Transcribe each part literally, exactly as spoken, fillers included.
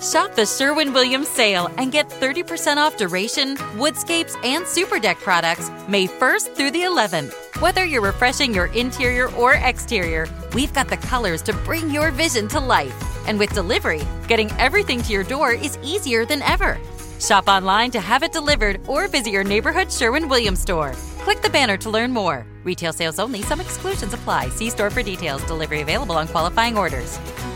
Shop the Sherwin-Williams sale and get thirty percent off Duration, Woodscapes, and Superdeck products May first through the eleventh. Whether you're refreshing your interior or exterior, we've got the colors to bring your vision to life. And with delivery, getting everything to your door is easier than ever. Shop online to have it delivered or visit your neighborhood Sherwin-Williams store. Click the banner to learn more. Retail sales only. Some exclusions apply. See store for details. Delivery available on qualifying orders.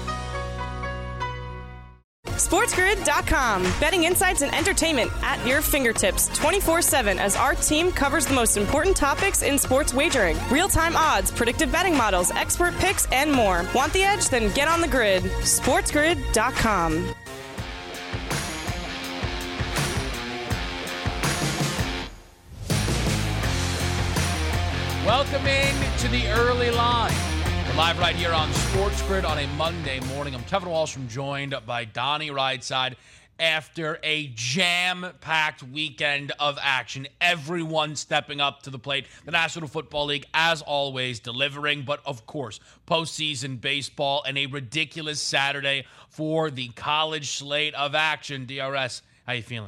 SportsGrid dot com. Betting insights and entertainment at your fingertips twenty-four seven as our team covers the most important topics in sports wagering. Real-time odds, predictive betting models, expert picks, and more. Want the edge? Then get on the grid. SportsGrid dot com. Welcome in to the early line. We're live right here on Sports Grid on a Monday morning. I'm Kevin Wallstrom, joined by Donnie Rightside after a jam-packed weekend of action. Everyone stepping up to the plate. The National Football League, as always, delivering. But, of course, postseason baseball and a ridiculous Saturday for the college slate of action. D R S, how you feeling?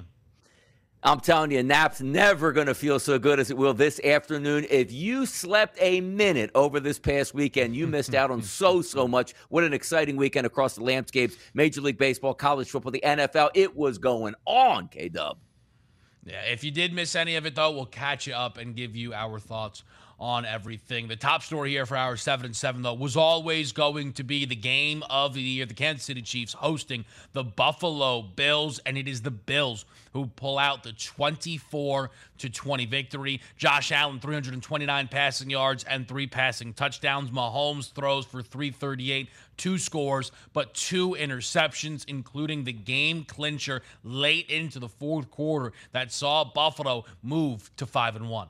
I'm telling you, nap's never going to feel so good as it will this afternoon. If you slept a minute over this past weekend, you missed out on so, so much. What an exciting weekend across the landscapes. Major League Baseball, college football, the N F L. It was going on, K-Dub. Yeah, if you did miss any of it, though, we'll catch you up and give you our thoughts on everything. The top story here for hour seven and seven, though, was always going to be the game of the year. The Kansas City Chiefs hosting the Buffalo Bills, and it is the Bills who pull out the twenty-four to twenty victory. Josh Allen, three hundred twenty-nine passing yards and three passing touchdowns. Mahomes throws for three thirty-eight, two scores, but two interceptions, including the game clincher late into the fourth quarter that saw Buffalo move to five and one.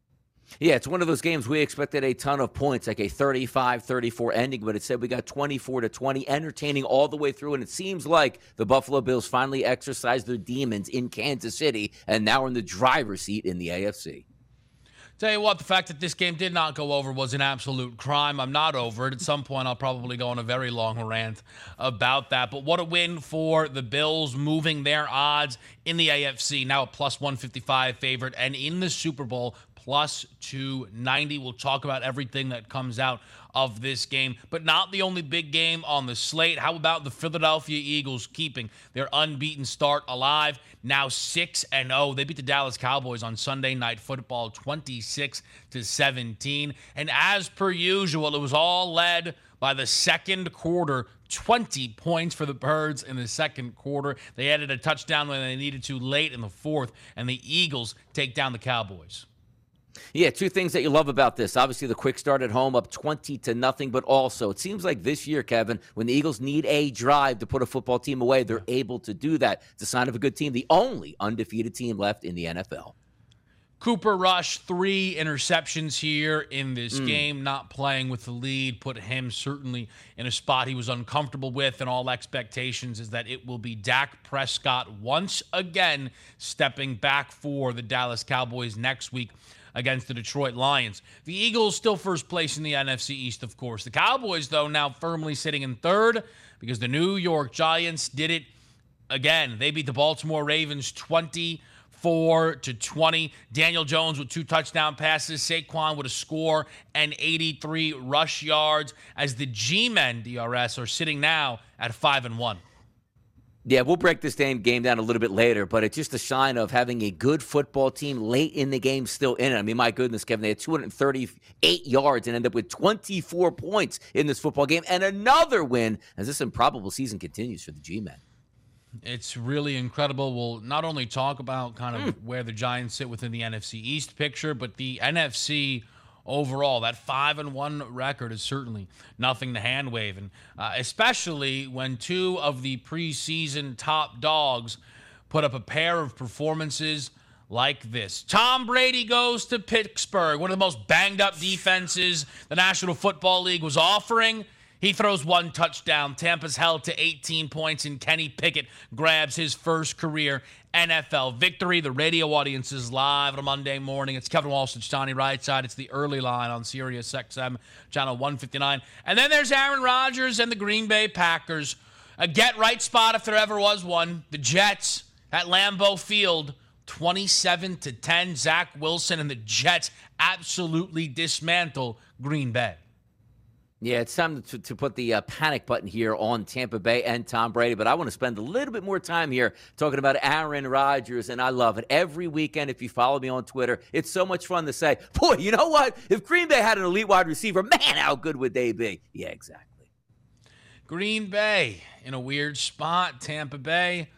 Yeah, it's one of those games we expected a ton of points, like a thirty-five thirty-four ending, but it said we got twenty-four to twenty, entertaining all the way through, and it seems like the Buffalo Bills finally exercised their demons in Kansas City, and now are in the driver's seat in the A F C. Tell you what, the fact that this game did not go over was an absolute crime. I'm not over it. At some point, I'll probably go on a very long rant about that. But what a win for the Bills, moving their odds in the A F C, now a plus one fifty-five favorite, and in the Super Bowl, plus two ninety. We'll talk about everything that comes out of this game, but not the only big game on the slate. How about the Philadelphia Eagles keeping their unbeaten start alive? Now six and oh. They beat the Dallas Cowboys on Sunday Night Football twenty-six to seventeen. And as per usual, it was all led by the second quarter. twenty points for the Birds in the second quarter. They added a touchdown when they needed to late in the fourth, and the Eagles take down the Cowboys. Yeah, two things that you love about this. Obviously, the quick start at home, up twenty to nothing, but also it seems like this year, Kevin, when the Eagles need a drive to put a football team away, they're able to do that. It's a sign of a good team, the only undefeated team left in the N F L. Cooper Rush, three interceptions here in this mm. game, not playing with the lead, put him certainly in a spot he was uncomfortable with, and all expectations is that it will be Dak Prescott once again stepping back for the Dallas Cowboys next week against the Detroit Lions. The Eagles still first place in the N F C East, of course. The Cowboys, though, now firmly sitting in third because the New York Giants did it again. They beat the Baltimore Ravens twenty-four to twenty. Daniel Jones with two touchdown passes. Saquon with a score and eighty-three rush yards as the G-men, D R S, are sitting now at five and one. Yeah, we'll break this game down a little bit later, but it's just a sign of having a good football team late in the game still in it. I mean, my goodness, Kevin, they had two hundred thirty-eight yards and ended up with twenty-four points in this football game and another win as this improbable season continues for the G-men. It's really incredible. We'll not only talk about kind of mm. where the Giants sit within the N F C East picture, but the N F C overall. That five and one record is certainly nothing to hand wave, and uh, especially when two of the preseason top dogs put up a pair of performances like this. Tom Brady goes to Pittsburgh, one of the most banged up defenses the National Football League was offering. He throws one touchdown. Tampa's held to eighteen points, and Kenny Pickett grabs his first career N F L victory. The radio audience is live on a Monday morning. It's Kevin Walsh, it's Donnie Rightside. It's the early line on Sirius X M, channel one fifty-nine. And then there's Aaron Rodgers and the Green Bay Packers. A get-right spot if there ever was one. The Jets at Lambeau Field, twenty-seven to ten. Zach Wilson and the Jets absolutely dismantle Green Bay. Yeah, it's time to, to put the uh, panic button here on Tampa Bay and Tom Brady, but I want to spend a little bit more time here talking about Aaron Rodgers, and I love it. Every weekend, if you follow me on Twitter, it's so much fun to say, boy, you know what? If Green Bay had an elite wide receiver, man, how good would they be? Yeah, exactly. Green Bay in a weird spot. Tampa Bay,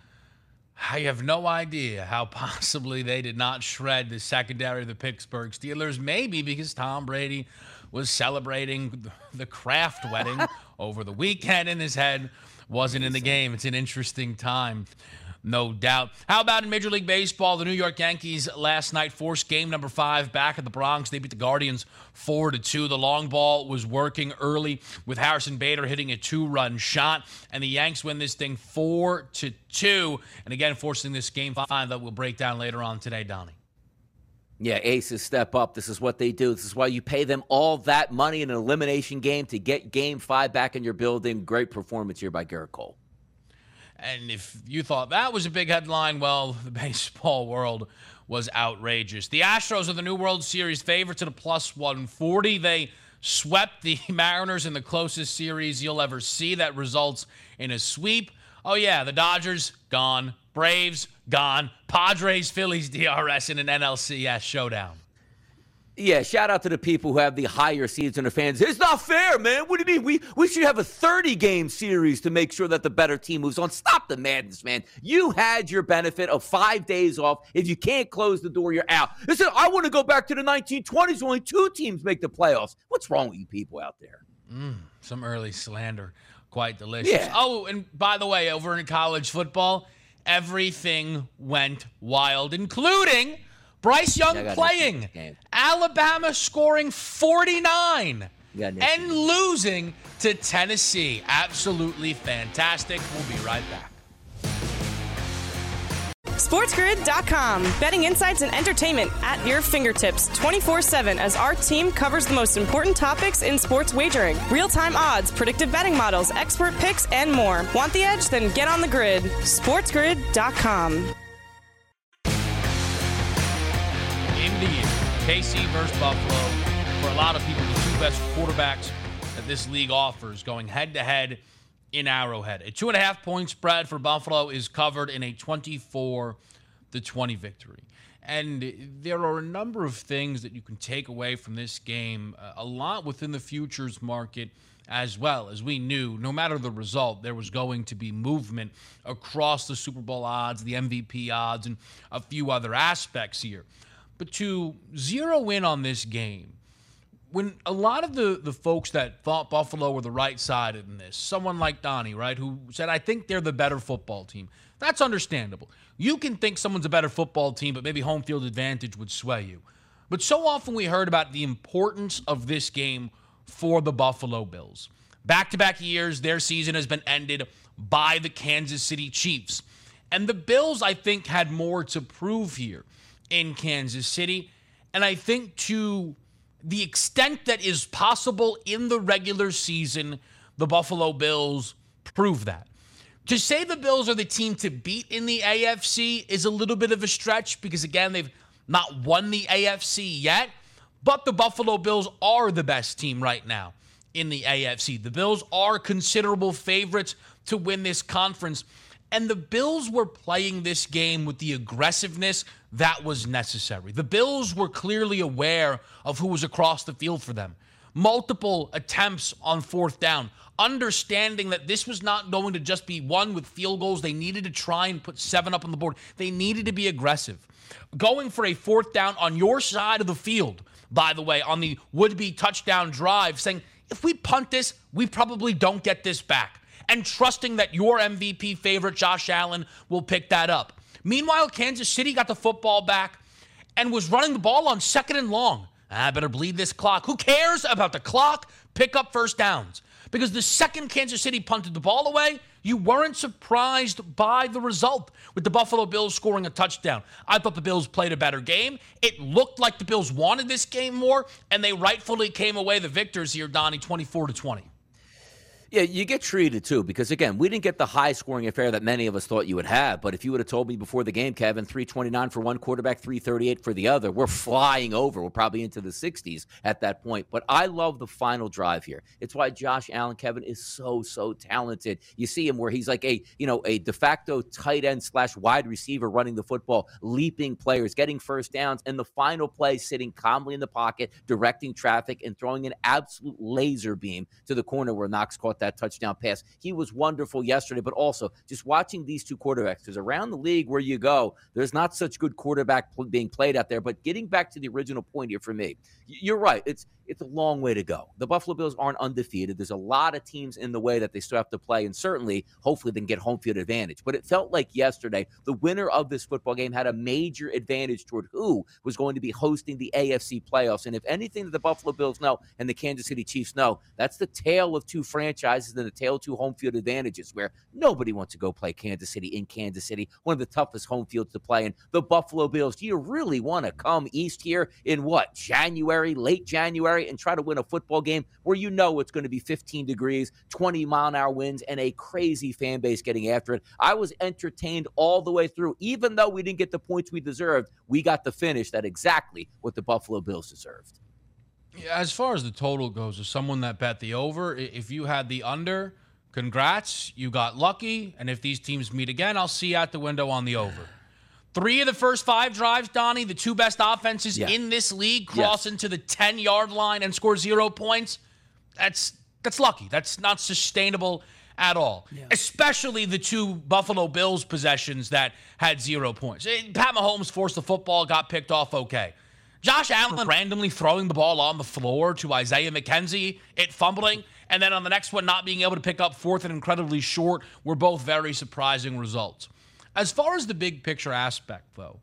I have no idea how possibly they did not shred the secondary of the Pittsburgh Steelers, maybe because Tom Brady was celebrating the Kraft wedding over the weekend and his head wasn't in the game. It's an interesting time, no doubt. How about in Major League Baseball? The New York Yankees last night forced game number five back at the Bronx. They beat the Guardians four to two. The long ball was working early with Harrison Bader hitting a two-run shot, and the Yanks win this thing four to two. And again, forcing this game five that we'll break down later on today, Donnie. Yeah, aces step up. This is what they do. This is why you pay them all that money in an elimination game to get game five back in your building. Great performance here by Garrett Cole. And if you thought that was a big headline, well, the baseball world was outrageous. The Astros are the new World Series favorites at a plus one forty. They swept the Mariners in the closest series you'll ever see. That results in a sweep. Oh, yeah, the Dodgers, gone. Braves, gone. Padres, Phillies, D R S in an N L C S showdown. Yeah, shout out to the people who have the higher seeds and the fans. It's not fair, man. What do you mean? We we should have a thirty-game series to make sure that the better team moves on. Stop the madness, man. You had your benefit of five days off. If you can't close the door, you're out. Listen, I want to go back to the nineteen twenties. Only two teams make the playoffs. What's wrong with you people out there? Mm, some early slander. Quite delicious. Yeah. Oh, and by the way, over in college football, everything went wild, including Bryce Young yeah, playing, Alabama scoring forty-nine, and losing to Tennessee. Absolutely fantastic. We'll be right back. SportsGrid dot com. Betting insights and entertainment at your fingertips twenty-four seven as our team covers the most important topics in sports wagering. Real-time odds, predictive betting models, expert picks, and more. Want the edge? Then get on the grid. SportsGrid dot com. Game of the year. K C versus Buffalo. For a lot of people, the two best quarterbacks that this league offers going head-to-head in Arrowhead. A two and a half point spread for Buffalo is covered in a twenty-four to twenty victory. And there are a number of things that you can take away from this game, a lot within the futures market as well. As we knew, no matter the result, there was going to be movement across the Super Bowl odds, the M V P odds, and a few other aspects here. But to zero in on this game, when a lot of the, the folks that thought Buffalo were the right side in this, someone like Donnie, right, who said, I think they're the better football team. That's understandable. You can think someone's a better football team, but maybe home field advantage would sway you. But so often we heard about the importance of this game for the Buffalo Bills. Back-to-back years, their season has been ended by the Kansas City Chiefs. And the Bills, I think, had more to prove here in Kansas City. And I think to the extent that is possible in the regular season, the Buffalo Bills prove that. To say the Bills are the team to beat in the A F C is a little bit of a stretch because, again, they've not won the A F C yet, but the Buffalo Bills are the best team right now in the A F C. The Bills are considerable favorites to win this conference, and the Bills were playing this game with the aggressiveness that was necessary. The Bills were clearly aware of who was across the field for them. Multiple attempts on fourth down, understanding that this was not going to just be won with field goals. They needed to try and put seven up on the board. They needed to be aggressive. Going for a fourth down on your side of the field, by the way, on the would-be touchdown drive, saying, if we punt this, we probably don't get this back. And trusting that your M V P favorite, Josh Allen, will pick that up. Meanwhile, Kansas City got the football back and was running the ball on second and long. I better bleed this clock. Who cares about the clock? Pick up first downs. Because the second Kansas City punted the ball away, you weren't surprised by the result with the Buffalo Bills scoring a touchdown. I thought the Bills played a better game. It looked like the Bills wanted this game more, and they rightfully came away the victors here, Donnie, twenty-four to twenty. Yeah, you get treated too, because again, we didn't get the high-scoring affair that many of us thought you would have. But if you would have told me before the game, Kevin, three twenty-nine for one quarterback, three thirty-eight for the other, we're flying over. We're probably into the sixties at that point. But I love the final drive here. It's why Josh Allen, Kevin, is so so talented. You see him where he's like a you know a de facto tight end slash wide receiver running the football, leaping players, getting first downs, and the final play sitting calmly in the pocket, directing traffic, and throwing an absolute laser beam to the corner where Knox caught that touchdown pass. He was wonderful yesterday, but also just watching these two quarterbacks, because around the league where you go, there's not such good quarterback pl- being played out there. But getting back to the original point here for me, you're right. It's it's a long way to go. The Buffalo Bills aren't undefeated. There's a lot of teams in the way that they still have to play, and certainly, hopefully, they can get home field advantage. But it felt like yesterday, the winner of this football game had a major advantage toward who was going to be hosting the A F C playoffs. And if anything that the Buffalo Bills know and the Kansas City Chiefs know, that's the tale of two franchises and the tale of two home field advantages, where nobody wants to go play Kansas City in Kansas City, one of the toughest home fields to play in. The Buffalo Bills, do you really want to come east here in what, January, late January, and try to win a football game where you know it's going to be fifteen degrees, twenty mile an hour winds, and a crazy fan base getting after it? I was entertained all the way through. Even though we didn't get the points we deserved, we got the finish that exactly what the Buffalo Bills deserved. As far as the total goes, as someone that bet the over, if you had the under, congrats, you got lucky. And if these teams meet again, I'll see you at the window on the over. Three of the first five drives, Donnie, the two best offenses yeah. in this league cross yes. into the ten-yard line and score zero points. That's that's lucky. That's not sustainable at all, yeah. especially the two Buffalo Bills possessions that had zero points. Pat Mahomes forced the football, got picked off okay. Josh Allen randomly throwing the ball on the floor to Isaiah McKenzie, it fumbling, and then on the next one not being able to pick up fourth and incredibly short were both very surprising results. As far as the big picture aspect, though,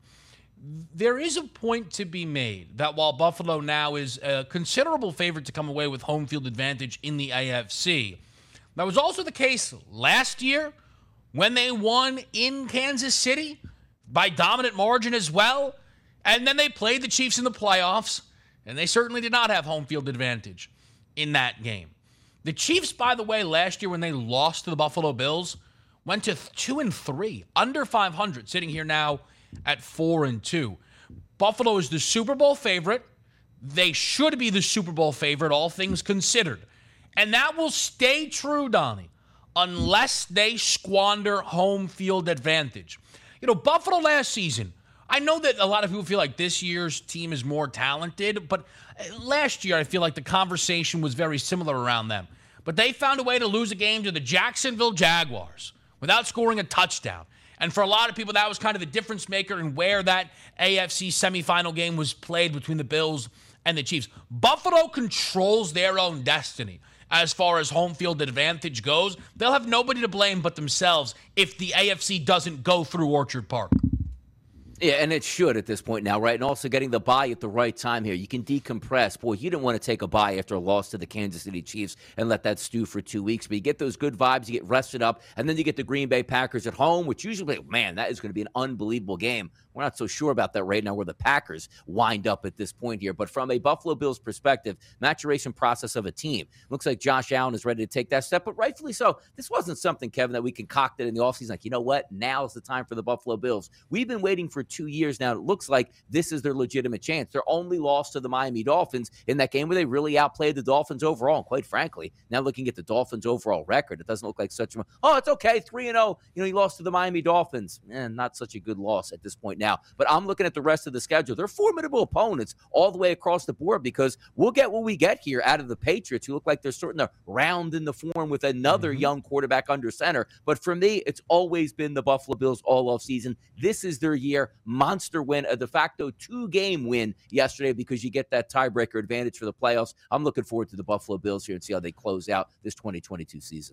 there is a point to be made that while Buffalo now is a considerable favorite to come away with home field advantage in the A F C, that was also the case last year when they won in Kansas City by dominant margin as well. And then they played the Chiefs in the playoffs, and they certainly did not have home field advantage in that game. The Chiefs, by the way, last year when they lost to the Buffalo Bills, went to two and three, under five hundred, sitting here now at four and two. Buffalo is the Super Bowl favorite. They should be the Super Bowl favorite, all things considered. And that will stay true, Donnie, unless they squander home field advantage. You know, Buffalo last season, I know that a lot of people feel like this year's team is more talented, but last year I feel like the conversation was very similar around them. But they found a way to lose a game to the Jacksonville Jaguars without scoring a touchdown. And for a lot of people, that was kind of the difference maker in where that A F C semifinal game was played between the Bills and the Chiefs. Buffalo controls their own destiny as far as home field advantage goes. They'll have nobody to blame but themselves if the A F C doesn't go through Orchard Park. Yeah, and it should at this point now, right? And also getting the bye at the right time here. You can decompress. Boy, you didn't want to take a bye after a loss to the Kansas City Chiefs and let that stew for two weeks. But you get those good vibes, you get rested up, and then you get the Green Bay Packers at home, which usually, man, that is going to be an unbelievable game. We're not so sure about that right now where the Packers wind up at this point here. But from a Buffalo Bills perspective, maturation process of a team. Looks like Josh Allen is ready to take that step, but rightfully so. This wasn't something, Kevin, that we concocted in the offseason. Like, you know what? Now's the time for the Buffalo Bills. We've been waiting for two years now. It looks like this is their legitimate chance. Their only loss to the Miami Dolphins in that game where they really outplayed the Dolphins overall. And quite frankly, now looking at the Dolphins' overall record, it doesn't look like such a, oh, it's okay, three and oh. You know, he lost to the Miami Dolphins. Eh, not such a good loss at this point now. But I'm looking at the rest of the schedule. They're formidable opponents all the way across the board because we'll get what we get here out of the Patriots, who look like they're starting to round in the form with another mm-hmm. young quarterback under center. But for me, it's always been the Buffalo Bills all off season. This is their year. Monster win, a de facto two-game win yesterday because you get that tiebreaker advantage for the playoffs. I'm looking forward to the Buffalo Bills here and see how they close out this twenty twenty-two season.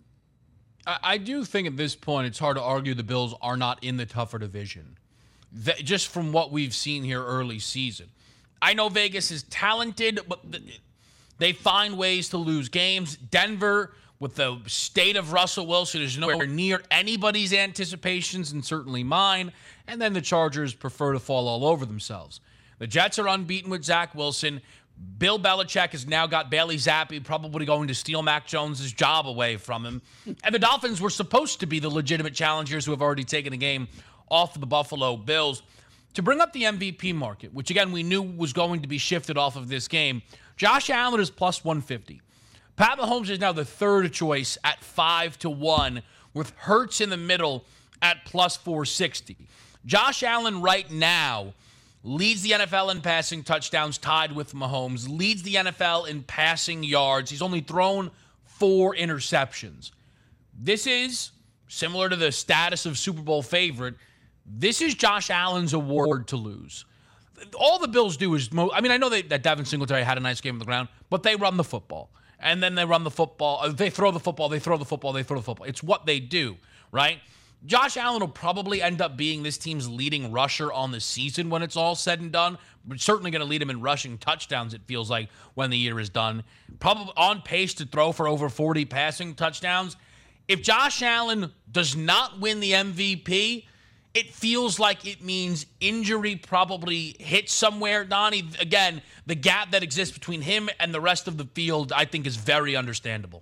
I do think at this point it's hard to argue the Bills are not in the tougher division. That, just from what we've seen here early season. I know Vegas is talented, but they find ways to lose games. Denver, with the state of Russell Wilson, is nowhere near anybody's anticipations and certainly mine. And then the Chargers prefer to fall all over themselves. The Jets are unbeaten with Zach Wilson. Bill Belichick has now got Bailey Zappi probably going to steal Mac Jones' job away from him. And the Dolphins were supposed to be the legitimate challengers who have already taken a game off of the Buffalo Bills. To bring up the M V P market, which again we knew was going to be shifted off of this game, Josh Allen is plus one fifty. Pat Mahomes is now the third choice at five to one, with Hurts in the middle at plus four sixty. Josh Allen right now leads the N F L in passing touchdowns, tied with Mahomes, leads the N F L in passing yards. He's only thrown four interceptions. This is similar to the status of Super Bowl favorite. This is Josh Allen's award to lose. All the Bills do is, mo- I mean, I know they, that Devin Singletary had a nice game on the ground, but they run the football. And then they run the football. They throw the football, they throw the football, they throw the football. It's what they do, right? Josh Allen will probably end up being this team's leading rusher on the season when it's all said and done. But certainly going to lead him in rushing touchdowns, it feels like, when the year is done. Probably on pace to throw for over forty passing touchdowns. If Josh Allen does not win the M V P, it feels like it means injury probably hits somewhere. Donnie, again, the gap that exists between him and the rest of the field, I think, is very understandable.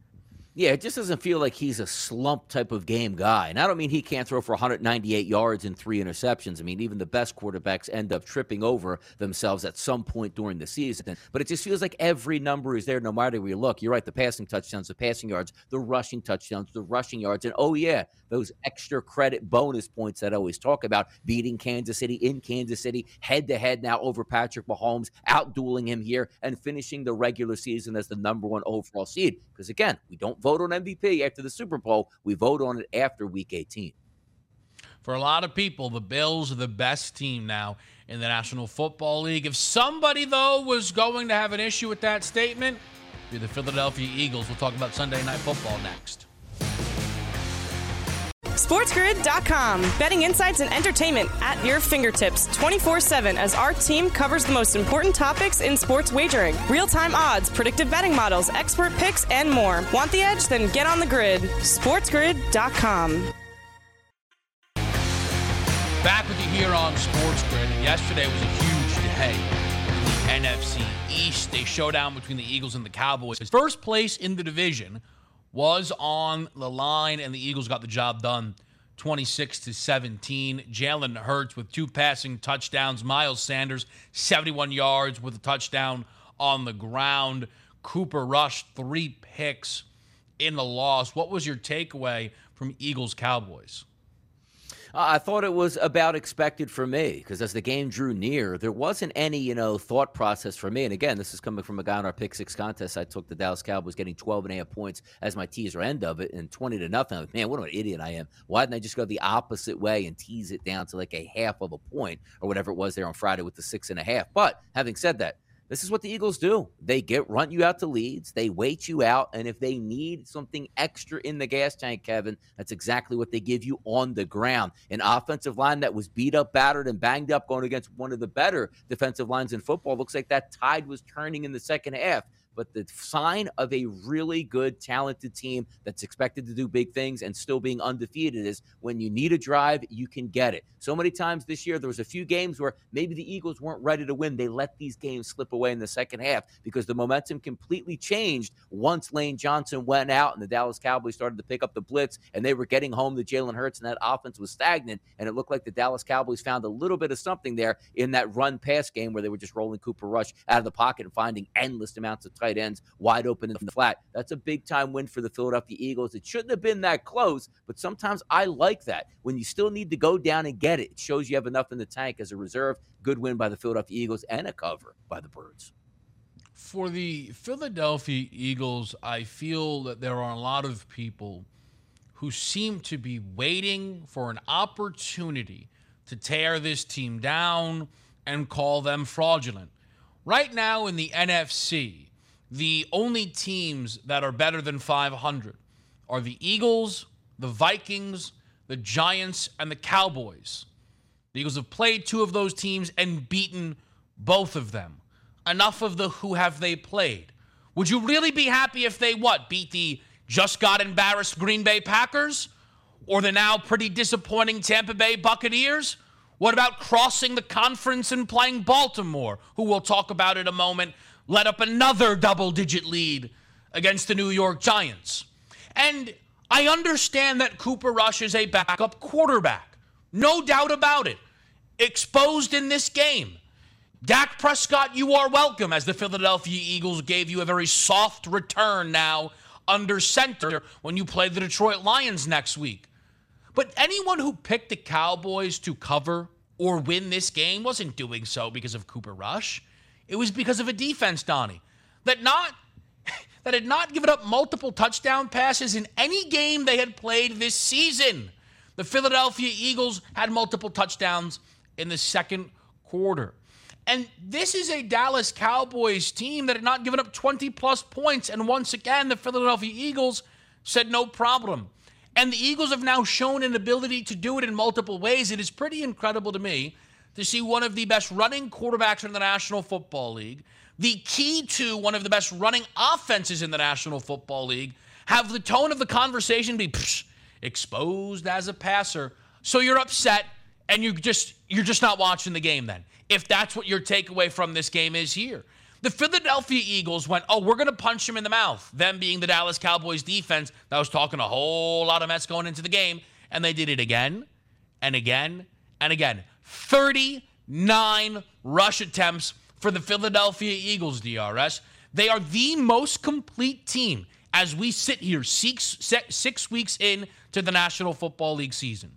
Yeah, it just doesn't feel like he's a slump type of game guy. And I don't mean he can't throw for one hundred ninety-eight yards and three interceptions. I mean, even the best quarterbacks end up tripping over themselves at some point during the season. But it just feels like every number is there no matter where you look. You're right, the passing touchdowns, the passing yards, the rushing touchdowns, the rushing yards. And, oh, yeah, those extra credit bonus points that I always talk about, beating Kansas City in Kansas City, head-to-head now over Patrick Mahomes, out-dueling him here, and finishing the regular season as the number one overall seed. Because, again, we don't vote on M V P after the Super Bowl. We vote on it after Week eighteen. For a lot of people, the Bills are the best team now in the National Football League. If somebody, though, was going to have an issue with that statement, it'd be the Philadelphia Eagles. We'll talk about Sunday Night Football next. SportsGrid dot com. Betting insights and entertainment at your fingertips twenty-four seven as our team covers the most important topics in sports wagering. Real-time odds, predictive betting models, expert picks, and more. Want the edge? Then get on the grid. SportsGrid dot com. Back with you here on SportsGrid. And yesterday was a huge day in the N F C East. A showdown between the Eagles and the Cowboys. First place in the division was on the line, and the Eagles got the job done twenty-six to seventeen. Jalen Hurts with two passing touchdowns. Miles Sanders, seventy-one yards with a touchdown on the ground. Cooper Rush, three picks in the loss. What was your takeaway from Eagles-Cowboys? I thought it was about expected for me because as the game drew near, there wasn't any, you know, thought process for me. And again, this is coming from a guy in our Pick Six contest. I took the Dallas Cowboys getting twelve and a half points as my teaser end of it and twenty to nothing. I'm like, man, what an idiot I am. Why didn't I just go the opposite way and tease it down to like a half of a point or whatever it was there on Friday with the six and a half? But having said that, this is what the Eagles do. They get run you out to leads. They wait you out. And if they need something extra in the gas tank, Kevin, that's exactly what they give you on the ground. An offensive line that was beat up, battered, and banged up going against one of the better defensive lines in football. Looks like that tide was turning in the second half. But the sign of a really good, talented team that's expected to do big things and still being undefeated is when you need a drive, you can get it. So many times this year, there was a few games where maybe the Eagles weren't ready to win. They let these games slip away in the second half because the momentum completely changed once Lane Johnson went out and the Dallas Cowboys started to pick up the blitz and they were getting home to Jalen Hurts and that offense was stagnant. And it looked like the Dallas Cowboys found a little bit of something there in that run-pass game where they were just rolling Cooper Rush out of the pocket and finding endless amounts of tight ends wide open in the flat. That's a big-time win for the Philadelphia Eagles. It shouldn't have been that close, but sometimes I like that. When you still need to go down and get it, it shows you have enough in the tank as a reserve. Good win by the Philadelphia Eagles and a cover by the Birds. For the Philadelphia Eagles, I feel that there are a lot of people who seem to be waiting for an opportunity to tear this team down and call them fraudulent. Right now in the N F C, the only teams that are better than five hundred are the Eagles, the Vikings, the Giants, and the Cowboys. The Eagles have played two of those teams and beaten both of them. Enough of the who have they played. Would you really be happy if they, what, beat the just got embarrassed Green Bay Packers? Or the now pretty disappointing Tampa Bay Buccaneers? What about crossing the conference and playing Baltimore, who we'll talk about in a moment, let up another double-digit lead against the New York Giants? And I understand that Cooper Rush is a backup quarterback. No doubt about it. Exposed in this game. Dak Prescott, you are welcome, as the Philadelphia Eagles gave you a very soft return now under center when you play the Detroit Lions next week. But anyone who picked the Cowboys to cover or win this game wasn't doing so because of Cooper Rush. It was because of a defense, Donnie, that not that had not given up multiple touchdown passes in any game they had played this season. The Philadelphia Eagles had multiple touchdowns in the second quarter. And this is a Dallas Cowboys team that had not given up twenty-plus points. And once again, the Philadelphia Eagles said no problem. And the Eagles have now shown an ability to do it in multiple ways. It is pretty incredible to me to see one of the best running quarterbacks in the National Football League, the key to one of the best running offenses in the National Football League, have the tone of the conversation be psh, exposed as a passer. So you're upset and you just you're just not watching the game then. If that's what your takeaway from this game is here. The Philadelphia Eagles went, oh, we're going to punch him in the mouth. Them being the Dallas Cowboys defense that was talking a whole lot of mess going into the game. And they did it again and again and again. thirty-nine rush attempts for the Philadelphia Eagles, D R S. They are the most complete team as we sit here six, six weeks in to the National Football League season.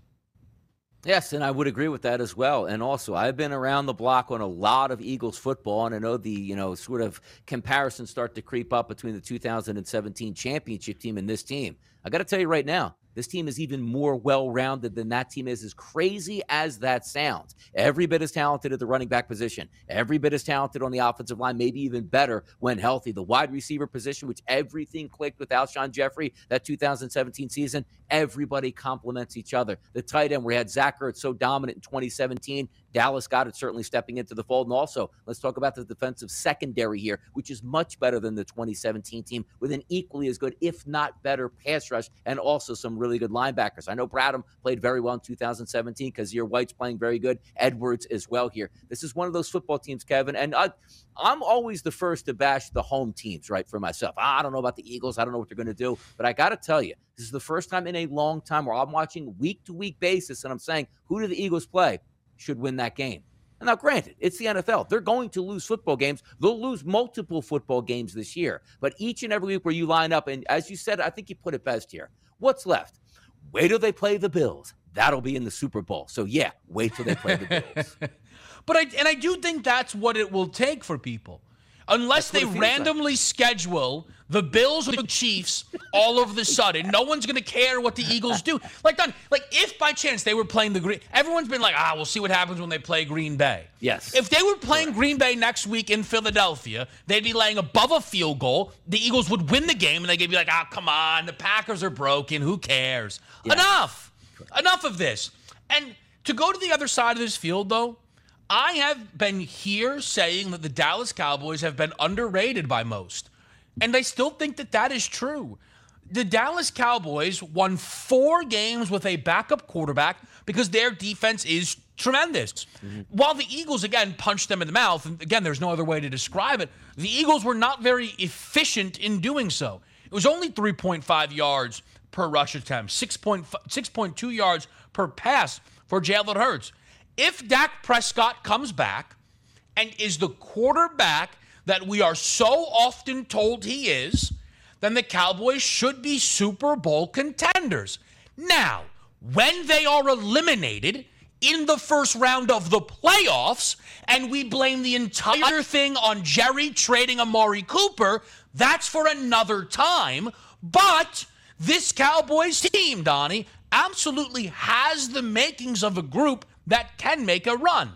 Yes, and I would agree with that as well. And also, I've been around the block on a lot of Eagles football, and I know the, you know, sort of comparisons start to creep up between the two thousand seventeen championship team and this team. I got to tell you right now, this team is even more well-rounded than that team is, as crazy as that sounds. Every bit as talented at the running back position. Every bit as talented on the offensive line, maybe even better when healthy. The wide receiver position, which everything clicked with Alshon Jeffrey that two thousand seventeen season, everybody complements each other. The tight end, we had Zach Ertz so dominant in twenty seventeen. Dallas Goedert certainly stepping into the fold. And also, let's talk about the defensive secondary here, which is much better than the twenty seventeen team, with an equally as good, if not better, pass rush, and also some really good linebackers. I know Bradham played very well in two thousand seventeen. Kazir White's playing very good. Edwards as well here. This is one of those football teams, Kevin, and I, I'm always the first to bash the home teams, right, for myself. I don't know about the Eagles. I don't know what they're going to do, but I got to tell you, this is the first time in a long time where I'm watching week-to-week basis, and I'm saying, who do the Eagles play? Should win that game. And now, granted, it's the N F L. They're going to lose football games. They'll lose multiple football games this year. But each and every week where you line up, and as you said, I think you put it best here. What's left? Wait till they play the Bills. That'll be in the Super Bowl. So, yeah, wait till they play the Bills. But I and I do think that's what it will take for people. Unless they randomly like. schedule the Bills or the Chiefs all of a sudden, no one's going to care what the Eagles do. Like, Don, like if by chance they were playing the Green, everyone's been like, ah, we'll see what happens when they play Green Bay. Yes. If they were playing Correct. Green Bay next week in Philadelphia, they'd be laying above a field goal. The Eagles would win the game, and they'd be like, ah, come on, the Packers are broken. Who cares? Yeah. Enough. Correct. Enough of this. And to go to the other side of this field, though, I have been here saying that the Dallas Cowboys have been underrated by most. And I still think that that is true. The Dallas Cowboys won four games with a backup quarterback because their defense is tremendous. Mm-hmm. While the Eagles, again, punched them in the mouth, and again, there's no other way to describe it, the Eagles were not very efficient in doing so. It was only three point five yards per rush attempt, six point two yards per pass for Jalen Hurts. If Dak Prescott comes back and is the quarterback that we are so often told he is, then the Cowboys should be Super Bowl contenders. Now, when they are eliminated in the first round of the playoffs and we blame the entire thing on Jerry trading Amari Cooper, that's for another time. But this Cowboys team, Donnie, absolutely has the makings of a group that can make a run.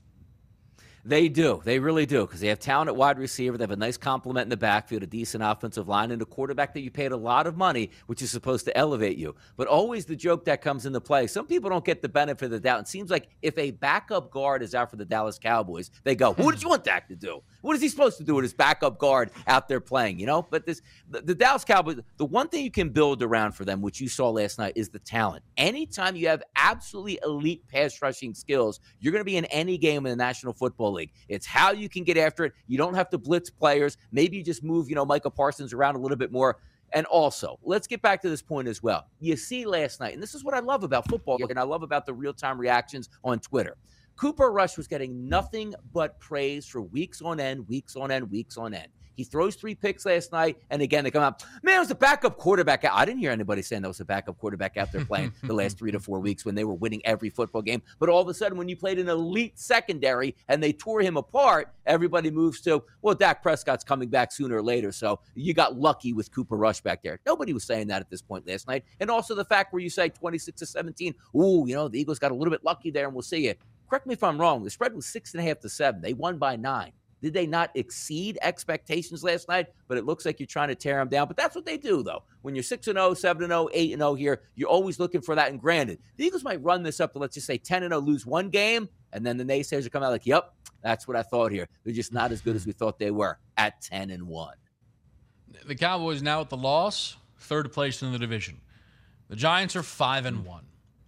They do. They really do, because they have talent at wide receiver. They have a nice complement in the backfield, a decent offensive line, and a quarterback that you paid a lot of money, which is supposed to elevate you. But always the joke that comes into play, some people don't get the benefit of the doubt. It seems like if a backup guard is out for the Dallas Cowboys, they go, what did you want Dak to do? What is he supposed to do with his backup guard out there playing, you know? But this the, the Dallas Cowboys, the one thing you can build around for them, which you saw last night, is the talent. Anytime you have absolutely elite pass rushing skills, you're going to be in any game in the National Football League. It's how you can get after it. You don't have to blitz players. Maybe you just move, you know, Micah Parsons around a little bit more. And also, let's get back to this point as well. You see last night, and this is what I love about football, and I love about the real-time reactions on Twitter. Cooper Rush was getting nothing but praise for weeks on end, weeks on end, weeks on end. He throws three picks last night, and again, they come out, man, it was a backup quarterback. I didn't hear anybody saying that was a backup quarterback out there playing the last three to four weeks when they were winning every football game. But all of a sudden, when you played an elite secondary and they tore him apart, everybody moves to, well, Dak Prescott's coming back sooner or later, so you got lucky with Cooper Rush back there. Nobody was saying that at this point last night. And also the fact where you say twenty-six to seventeen, ooh, you know, the Eagles got a little bit lucky there, and we'll see it. Correct me if I'm wrong. The spread was six and a half to seven. They won by nine. Did they not exceed expectations last night? But it looks like you're trying to tear them down. But that's what they do, though. When you're six and oh, seven and oh, eight and oh here, you're always looking for that. And granted, the Eagles might run this up to, let's just say, ten and oh, lose one game, and then the naysayers are coming out like, yep, that's what I thought here. They're just not as good as we thought they were at ten and one. The Cowboys now at the loss, third place in the division. The Giants are five and one.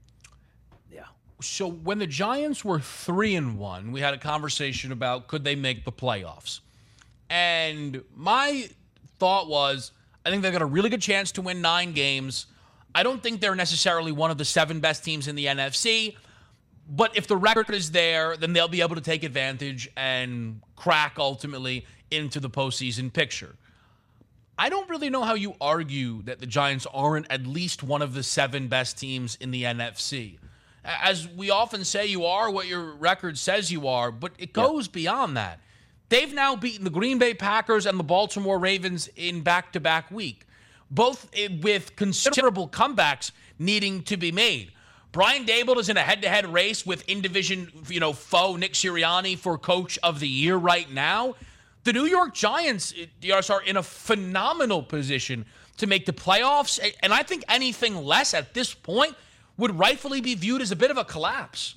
So when the Giants were three and one, we had a conversation about could they make the playoffs. And my thought was, I think they've got a really good chance to win nine games. I don't think they're necessarily one of the seven best teams in the N F C. But if the record is there, then they'll be able to take advantage and crack ultimately into the postseason picture. I don't really know how you argue that the Giants aren't at least one of the seven best teams in the N F C. As we often say, you are what your record says you are, but it goes yeah. beyond that. They've now beaten the Green Bay Packers and the Baltimore Ravens in back-to-back week, both with considerable comebacks needing to be made. Brian Daboll is in a head-to-head race with in-division, you know, foe Nick Sirianni for Coach of the Year right now. The New York Giants are in a phenomenal position to make the playoffs, and I think anything less at this point would rightfully be viewed as a bit of a collapse.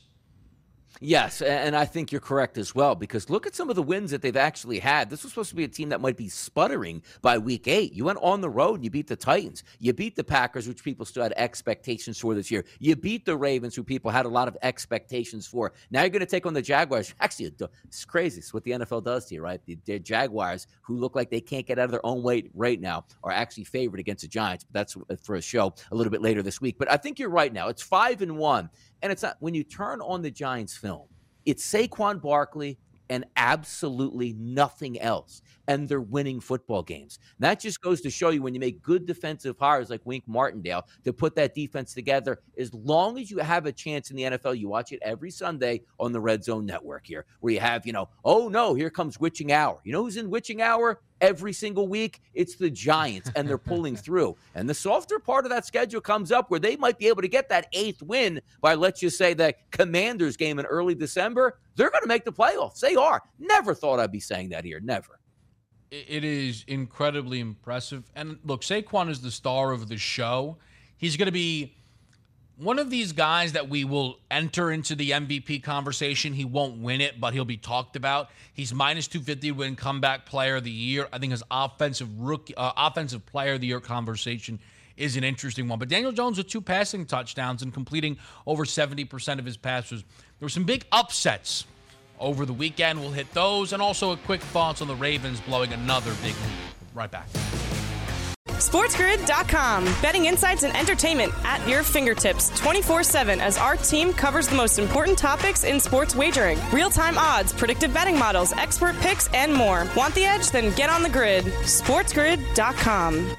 Yes, and I think you're correct as well, because look at some of the wins that they've actually had. This was supposed to be a team that might be sputtering by week eight. You went on the road and you beat the Titans. You beat the Packers, which people still had expectations for this year. You beat the Ravens, who people had a lot of expectations for. Now you're going to take on the Jaguars. Actually, it's crazy. It's what the N F L does to you, right? The, the Jaguars, who look like they can't get out of their own way right now, are actually favored against the Giants. But that's for a show a little bit later this week. But I think you're right now. It's five and one. And it's not, when you turn on the Giants film, it's Saquon Barkley and absolutely nothing else. And they're winning football games. And that just goes to show you when you make good defensive hires like Wink Martindale to put that defense together, as long as you have a chance in the N F L, you watch it every Sunday on the Red Zone Network here, where you have, you know, oh no, here comes witching hour. You know who's in witching hour every single week? It's the Giants, and they're pulling through. And the softer part of that schedule comes up where they might be able to get that eighth win by, let's just say, the Commanders game in early December. They're going to make the playoffs. They are. Never thought I'd be saying that here. Never. It is incredibly impressive. And look, Saquon is the star of the show. He's going to be one of these guys that we will enter into the M V P conversation. He won't win it, but he'll be talked about. He's minus two fifty to win comeback player of the year. I think his offensive rookie, uh, offensive player of the year conversation is an interesting one. But Daniel Jones with two passing touchdowns and completing over seventy percent of his passes. There were some big upsets over the weekend. We'll hit those, and also a quick thoughts on the Ravens blowing another big lead. Right back. SportsGrid dot com. Betting insights and entertainment at your fingertips twenty-four seven as our team covers the most important topics in sports wagering. Real-time odds, predictive betting models, expert picks, and more. Want the edge? Then get on the grid. SportsGrid dot com.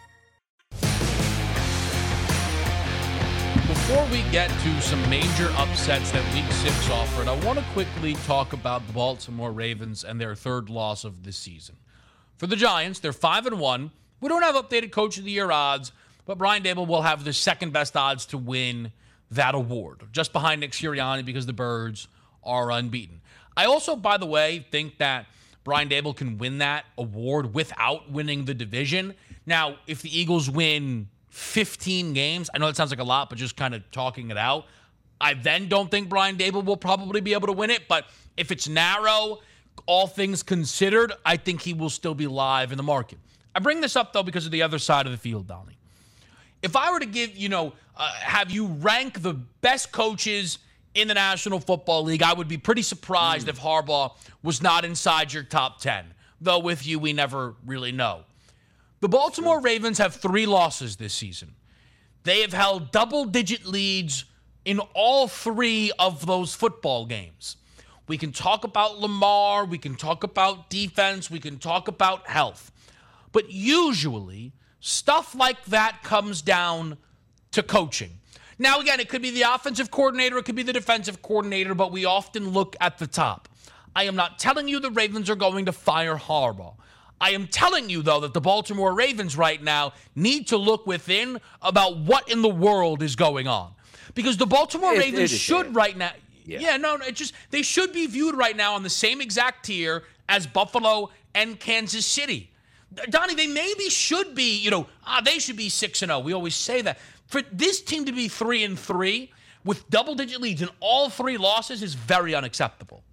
Before we get to some major upsets that Week six offered, I want to quickly talk about the Baltimore Ravens and their third loss of the season. For the Giants, they're five and one. We don't have updated Coach of the Year odds, but Brian Daboll will have the second best odds to win that award, just behind Nick Sirianni, because the Birds are unbeaten. I also, by the way, think that Brian Daboll can win that award without winning the division. Now, if the Eagles win fifteen games, I know that sounds like a lot, but just kind of talking it out, I then don't think Brian Daboll will probably be able to win it. But if it's narrow, all things considered, I think he will still be live in the market. I bring this up, though, because of the other side of the field, Donnie. If I were to give, you know, uh, have you rank the best coaches in the National Football League, I would be pretty surprised mm. if Harbaugh was not inside your top ten. Though with you, we never really know. The Baltimore Ravens have three losses this season. They have held double-digit leads in all three of those football games. We can talk about Lamar, we can talk about defense, we can talk about health. But usually, stuff like that comes down to coaching. Now, again, it could be the offensive coordinator, it could be the defensive coordinator, but we often look at the top. I am not telling you the Ravens are going to fire Harbaugh. I am telling you, though, that the Baltimore Ravens right now need to look within about what in the world is going on. Because the Baltimore it, Ravens it should it. right now... Yeah. yeah, no, no, it just they should be viewed right now on the same exact tier as Buffalo and Kansas City. Donnie, they maybe should be, you know, ah, they should be six and oh. We always say that. For this team to be three and three with double-digit leads in all three losses is very unacceptable.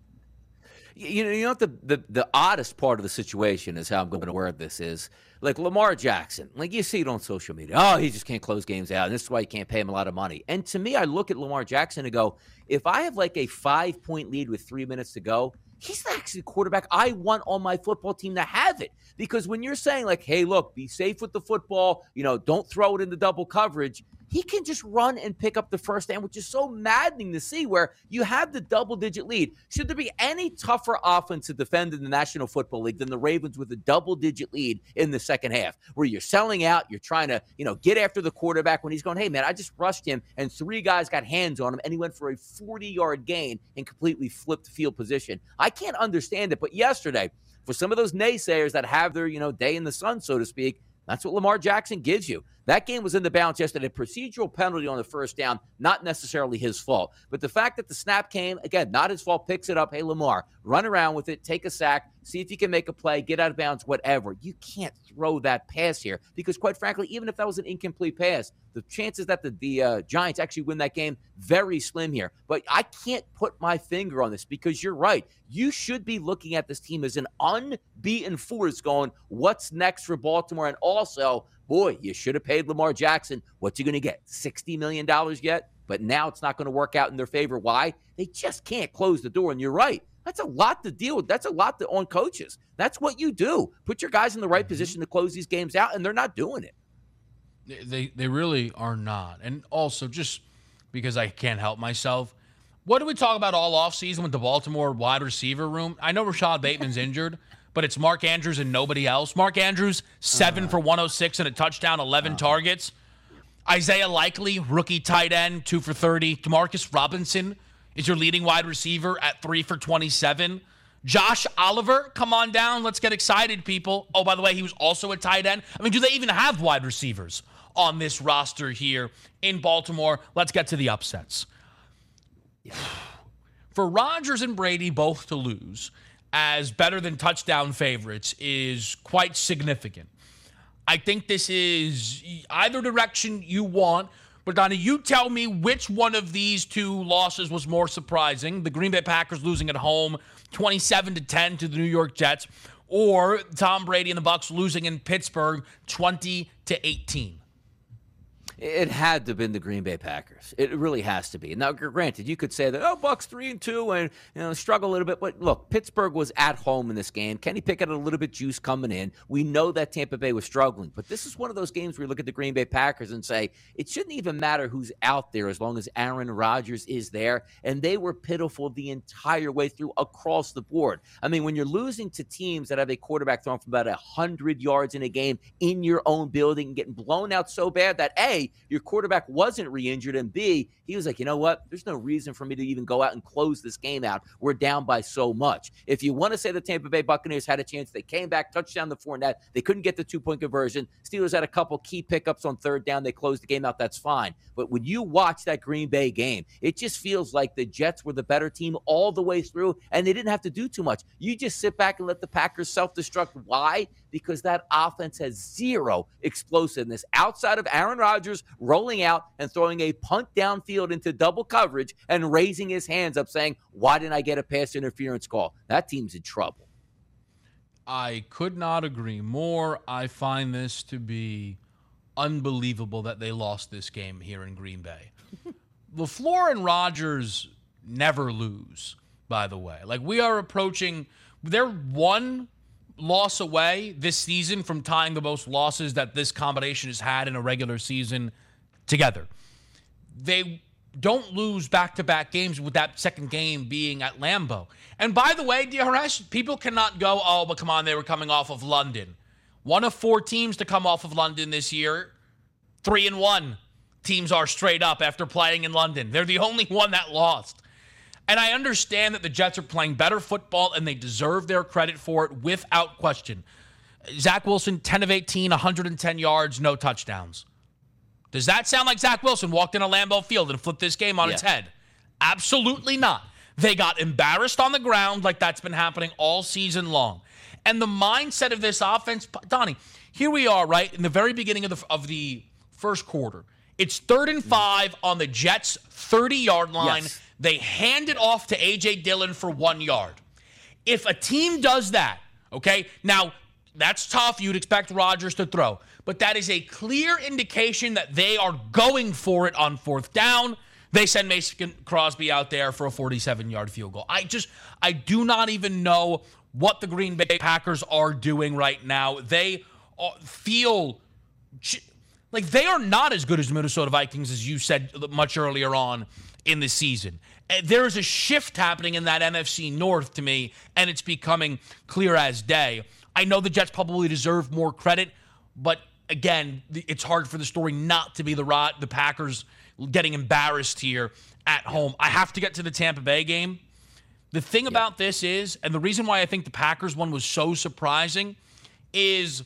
You know, you know what the, the, the oddest part of the situation is how I'm going to word this is, like Lamar Jackson, like you see it on social media. Oh, he just can't close games out, and this is why you can't pay him a lot of money. And to me, I look at Lamar Jackson and go, if I have like a five-point lead with three minutes to go, he's actually the quarterback I want on my football team to have it. Because when you're saying like, hey, look, be safe with the football, you know, don't throw it into double coverage, he can just run and pick up the first down, which is so maddening to see where you have the double-digit lead. Should there be any tougher offense to defend in the National Football League than the Ravens with a double-digit lead in the second half, where you're selling out, you're trying to, you know, get after the quarterback when he's going, hey, man, I just rushed him, and three guys got hands on him, and he went for a forty-yard gain and completely flipped field position. I can't understand it, but yesterday, for some of those naysayers that have their, you know, day in the sun, so to speak, that's what Lamar Jackson gives you. That game was in the balance yesterday. Procedural penalty on the first down, not necessarily his fault. But the fact that the snap came, again, not his fault, picks it up. Hey, Lamar, run around with it, take a sack, see if you can make a play, get out of bounds, whatever. You can't throw that pass here because, quite frankly, even if that was an incomplete pass, the chances that the, the uh, Giants actually win that game, very slim here. But I can't put my finger on this because you're right. You should be looking at this team as an unbeaten force going, what's next for Baltimore? And also, boy, you should have paid Lamar Jackson. What's he going to get, sixty million dollars yet? But now it's not going to work out in their favor. Why? They just can't close the door. And you're right. That's a lot to deal with. That's a lot to, on coaches. That's what you do. Put your guys in the right position to close these games out, and they're not doing it. They they really are not. And also, just because I can't help myself, what do we talk about all offseason with the Baltimore wide receiver room? I know Rashad Bateman's injured, but it's Mark Andrews and nobody else. Mark Andrews, seven uh, for one oh six and a touchdown, eleven uh, targets. Isaiah Likely, rookie tight end, two for thirty. Demarcus Robinson is your leading wide receiver at three for twenty-seven. Josh Oliver, come on down. Let's get excited, people. Oh, by the way, he was also a tight end. I mean, do they even have wide receivers on this roster here in Baltimore? Let's get to the upsets. Yeah. For Rodgers and Brady both to lose as better than touchdown favorites is quite significant. I think this is either direction you want, but Donnie, you tell me which one of these two losses was more surprising. The Green Bay Packers losing at home twenty-seven to ten to the New York Jets, or Tom Brady and the Bucs losing in Pittsburgh twenty to eighteen. It had to have been the Green Bay Packers. It really has to be. Now, granted, you could say that, oh, Bucs three and two and, you know, struggle a little bit. But look, Pittsburgh was at home in this game. Kenny Pickett had a little bit juice coming in. We know that Tampa Bay was struggling. But this is one of those games where you look at the Green Bay Packers and say, it shouldn't even matter who's out there as long as Aaron Rodgers is there. And they were pitiful the entire way through across the board. I mean, when you're losing to teams that have a quarterback throwing for about one hundred yards in a game in your own building and getting blown out so bad that, A, your quarterback wasn't re-injured, and B, he was like, you know what? There's no reason for me to even go out and close this game out. We're down by so much. If you want to say the Tampa Bay Buccaneers had a chance, they came back, touchdown the Fournette. They couldn't get the two-point conversion. Steelers had a couple key pickups on third down. They closed the game out. That's fine. But when you watch that Green Bay game, it just feels like the Jets were the better team all the way through, and they didn't have to do too much. You just sit back and let the Packers self-destruct. Why? Because that offense has zero explosiveness outside of Aaron Rodgers Rodgers rolling out and throwing a punt downfield into double coverage and raising his hands up saying, why didn't I get a pass interference call? That team's in trouble. I could not agree more. I find this to be unbelievable that they lost this game here in Green Bay. LaFleur and Rodgers never lose, by the way. Like, we are approaching, they're one loss away this season from tying the most losses that this combination has had in a regular season together. They don't lose back-to-back games with that second game being at Lambeau. And by the way, D R S, people cannot go, oh, but come on, they were coming off of London. One of four teams to come off of London this year. Three and one teams are straight up after playing in London. They're the only one that lost. And I understand that the Jets are playing better football and they deserve their credit for it without question. Zach Wilson, ten of eighteen, one hundred ten yards, no touchdowns. Does that sound like Zach Wilson walked in a Lambeau Field and flipped this game on yeah. its head? Absolutely not. They got embarrassed on the ground like that's been happening all season long. And the mindset of this offense, Donnie, here we are, right, in the very beginning of the of the first quarter. It's third and five on the Jets' thirty-yard line. Yes. They hand it off to A J. Dillon for one yard. If a team does that, okay, now that's tough. You'd expect Rodgers to throw. But that is a clear indication that they are going for it on fourth down. They send Mason Crosby out there for a forty-seven-yard field goal. I just, I do not even know what the Green Bay Packers are doing right now. They feel like they are not as good as the Minnesota Vikings, as you said much earlier on in the season. There is a shift happening in that N F C North to me, and it's becoming clear as day. I know the Jets probably deserve more credit, but again, it's hard for the story not to be the Rod, the Packers getting embarrassed here at home. I have to get to the Tampa Bay game. The thing yeah. about this is, and the reason why I think the Packers one was so surprising, is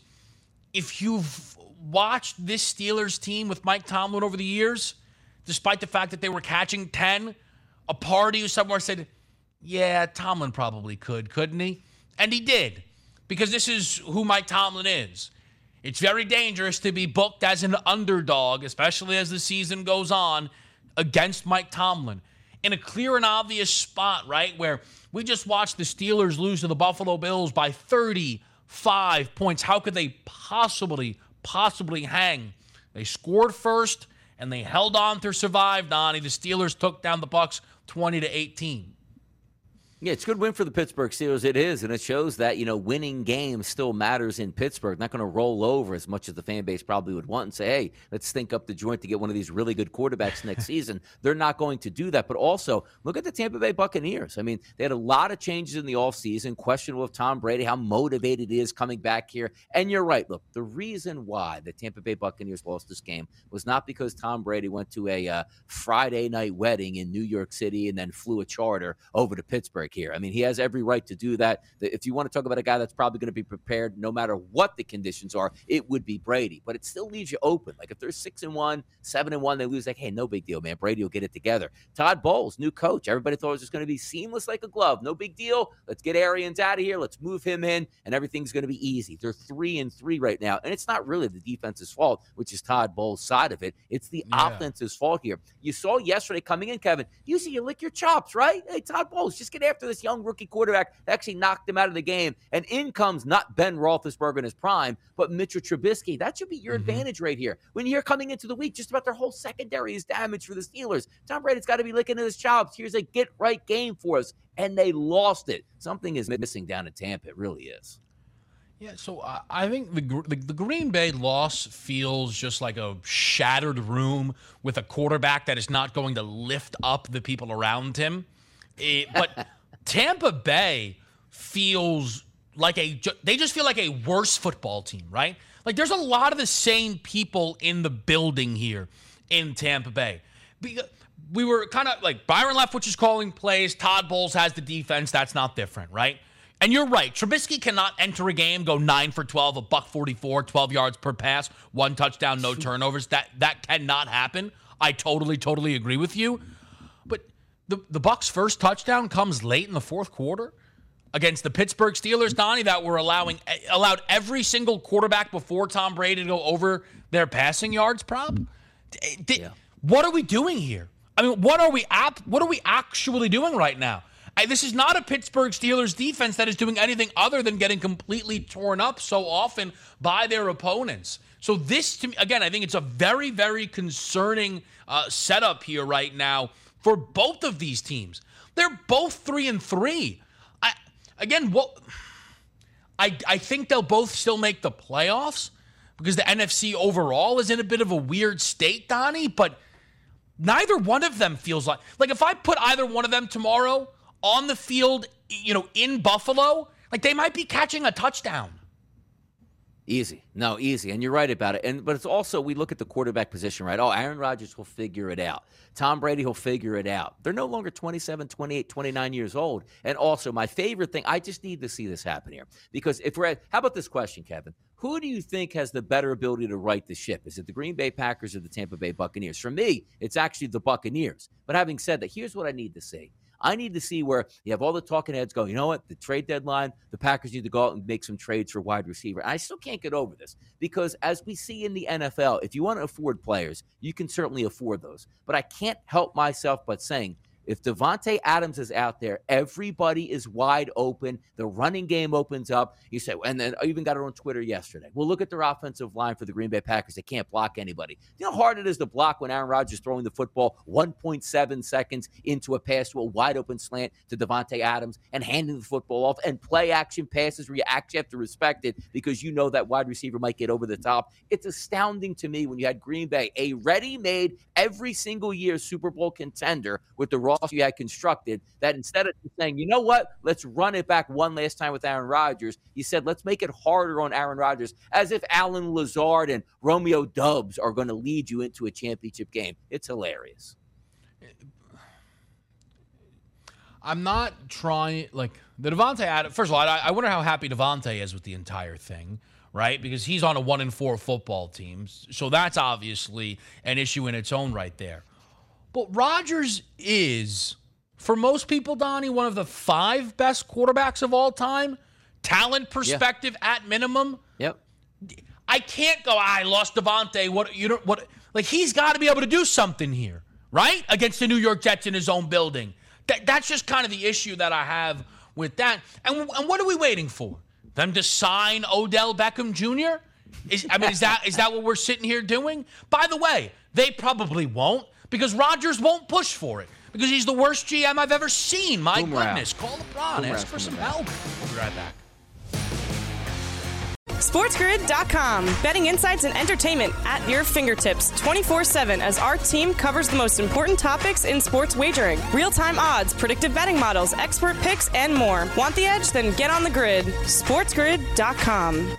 if you've watched this Steelers team with Mike Tomlin over the years, despite the fact that they were catching ten, a party who somewhere said, yeah, Tomlin probably could, couldn't he? And he did, because this is who Mike Tomlin is. It's very dangerous to be booked as an underdog, especially as the season goes on, against Mike Tomlin. In a clear and obvious spot, right, where we just watched the Steelers lose to the Buffalo Bills by thirty-five points. How could they possibly, possibly hang? They scored first, and they held on to survive, Donnie. The Steelers took down the Bucs twenty to eighteen. Yeah, it's a good win for the Pittsburgh Steelers. It is, and it shows that, you know, winning games still matters in Pittsburgh. Not going to roll over as much as the fan base probably would want and say, hey, let's stink up the joint to get one of these really good quarterbacks next season. They're not going to do that. But also, look at the Tampa Bay Buccaneers. I mean, they had a lot of changes in the offseason, questionable with Tom Brady, how motivated he is coming back here. And you're right. Look, the reason why the Tampa Bay Buccaneers lost this game was not because Tom Brady went to a uh, Friday night wedding in New York City and then flew a charter over to Pittsburgh here. I mean, he has every right to do that. If you want to talk about a guy that's probably going to be prepared no matter what the conditions are, it would be Brady. But it still leaves you open. Like if they're six and one, seven and one, they lose. Like, hey, no big deal, man. Brady will get it together. Todd Bowles, new coach. Everybody thought it was just going to be seamless like a glove. No big deal. Let's get Arians out of here. Let's move him in, and everything's going to be easy. They're three and three right now, and it's not really the defense's fault, which is Todd Bowles' side of it. It's the yeah. offense's fault here. You saw yesterday coming in, Kevin. Usually you lick your chops, right? Hey, Todd Bowles, just get after this young rookie quarterback that actually knocked him out of the game. And in comes not Ben Roethlisberger in his prime, but Mitchell Trubisky. That should be your mm-hmm. advantage right here. When you're coming into the week, just about their whole secondary is damaged for the Steelers. Tom Brady's got to be licking his chops. Here's a get-right game for us. And they lost it. Something is missing down in Tampa. It really is. Yeah, so uh, I think the, the the Green Bay loss feels just like a shattered room with a quarterback that is not going to lift up the people around him. It, but Tampa Bay feels like a they just feel like a worse football team, right? Like there's a lot of the same people in the building here in Tampa Bay. We were kind of like Byron Leftwich is calling plays. Todd Bowles has the defense. That's not different, right? And you're right. Trubisky cannot enter a game, go nine for twelve, a buck forty-four, twelve yards per pass, one touchdown, no turnovers. That that cannot happen. I totally, totally agree with you. But the the Bucs' first touchdown comes late in the fourth quarter against the Pittsburgh Steelers, Donnie, that were allowing allowed every single quarterback before Tom Brady to go over their passing yards prop. Did, yeah. What are we doing here? I mean, what are we ap- What are we actually doing right now? I, this is not a Pittsburgh Steelers defense that is doing anything other than getting completely torn up so often by their opponents. So this, to me, again, I think it's a very, very concerning uh, setup here right now for both of these teams. They're both three and three. I, again, what I I think they'll both still make the playoffs because the N F C overall is in a bit of a weird state, Donnie. But neither one of them feels like like if I put either one of them tomorrow on the field, you know, in Buffalo, like they might be catching a touchdown. Easy. No, easy. And you're right about it. And but it's also, we look at the quarterback position, right? Oh, Aaron Rodgers will figure it out. Tom Brady will figure it out. They're no longer twenty-seven, twenty-eight, twenty-nine years old. And also, my favorite thing, I just need to see this happen here. Because if we're at, how about this question, Kevin? Who do you think has the better ability to right the ship? Is it the Green Bay Packers or the Tampa Bay Buccaneers? For me, it's actually the Buccaneers. But having said that, here's what I need to see. I need to see where you have all the talking heads go, you know what, the trade deadline, the Packers need to go out and make some trades for wide receiver. And I still can't get over this because as we see in the N F L, if you want to afford players, you can certainly afford those. But I can't help myself but saying, if Davante Adams is out there, everybody is wide open. The running game opens up. You say, and then I even got it on Twitter yesterday. Well, look at their offensive line for the Green Bay Packers. They can't block anybody. You know how hard it is to block when Aaron Rodgers is throwing the football one point seven seconds into a pass to a wide open slant to Davante Adams and handing the football off and play action passes where you actually have to respect it because you know that wide receiver might get over the top. It's astounding to me when you had Green Bay, a ready-made every single year Super Bowl contender with the you had constructed, that instead of saying, you know what, let's run it back one last time with Aaron Rodgers, you said, let's make it harder on Aaron Rodgers, as if Alan Lazard and Romeo Doubs are going to lead you into a championship game. It's hilarious. I'm not trying, like, the Davante Adams, first of all, I, I wonder how happy Davante is with the entire thing, right? Because he's on a one and four football team, so that's obviously an issue in its own right there. But Rodgers is, for most people, Donnie, one of the five best quarterbacks of all time. Talent perspective yeah. at minimum. Yep. I can't go, ah, I lost Davante. What you know what like he's got to be able to do something here, right? Against the New York Jets in his own building. That that's just kind of the issue that I have with that. And and what are we waiting for? Them to sign Odell Beckham Junior? Is I mean, is that is that what we're sitting here doing? By the way, they probably won't. Because Rodgers won't push for it. Because he's the worst G M I've ever seen. My Boomer goodness. out. Call LeBron. Boomer Ask for some help. We'll be right back. SportsGrid dot com. Betting insights and entertainment at your fingertips twenty-four seven as our team covers the most important topics in sports wagering. Real-time odds, predictive betting models, expert picks, and more. Want the edge? Then get on the grid. SportsGrid dot com.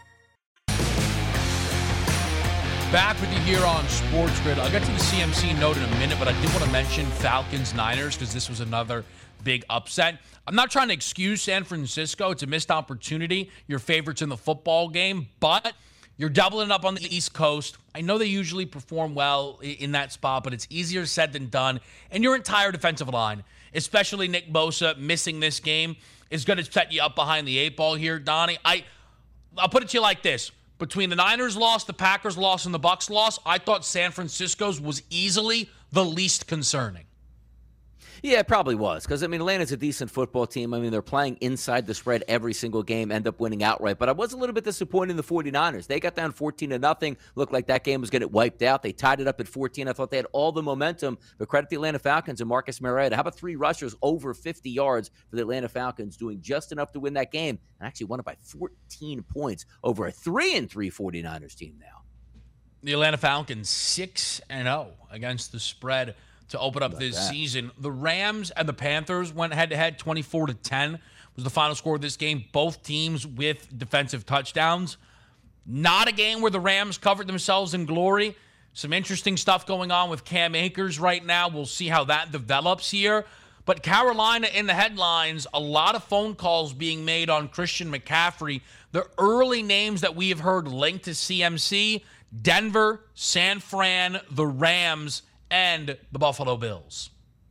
Back with you here on Sports Grid. I'll get to the C M C note in a minute, but I did want to mention Falcons-Niners because this was another big upset. I'm not trying to excuse San Francisco. It's a missed opportunity. Your favorites in the football game, but you're doubling up on the East Coast. I know they usually perform well in that spot, but it's easier said than done. And your entire defensive line, especially Nick Bosa, missing this game is going to set you up behind the eight ball here, Donnie. I, I'll put it to you like this. Between the Niners loss, the Packers loss, and the Bucs loss, I thought San Francisco's was easily the least concerning. Yeah, it probably was. Because, I mean, Atlanta's a decent football team. I mean, they're playing inside the spread every single game, end up winning outright. But I was a little bit disappointed in the 49ers. They got down fourteen to nothing. Looked like that game was going to get wiped out. They tied it up at fourteen. I thought they had all the momentum. But credit the Atlanta Falcons and Marcus Mariota. How about three rushers over fifty yards for the Atlanta Falcons, doing just enough to win that game and actually won it by fourteen points over a three and three 49ers team now. The Atlanta Falcons six and oh against the spread to open up this that? season. The Rams and the Panthers went head-to-head. twenty-four to ten was the final score of this game. Both teams with defensive touchdowns. Not a game where the Rams covered themselves in glory. Some interesting stuff going on with Cam Akers right now. We'll see how that develops here. But Carolina in the headlines, a lot of phone calls being made on Christian McCaffrey. The early names that we have heard linked to C M C, Denver, San Fran, the Rams, and the Buffalo Bills.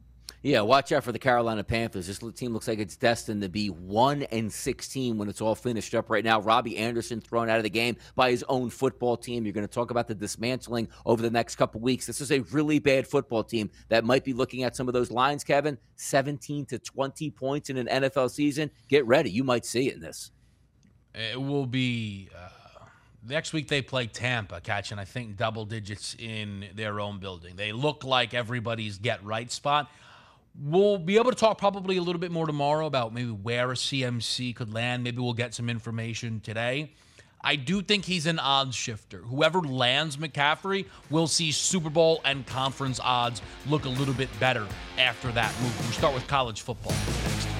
Yeah, watch out for the Carolina Panthers. This team looks like it's destined to be one and sixteen when it's all finished up right now. Robbie Anderson thrown out of the game by his own football team. You're going to talk about the dismantling over the next couple weeks. This is a really bad football team that might be looking at some of those lines, Kevin. seventeen to twenty points in an N F L season. Get ready. You might see it in this. It will be uh, next week they play Tampa, catching, I think, double digits in their own building. They look like everybody's get-right spot. We'll be able to talk probably a little bit more tomorrow about maybe where a C M C could land. Maybe we'll get some information today. I do think he's an odds shifter. Whoever lands McCaffrey will see Super Bowl and conference odds look a little bit better after that move. We'll start with college football next.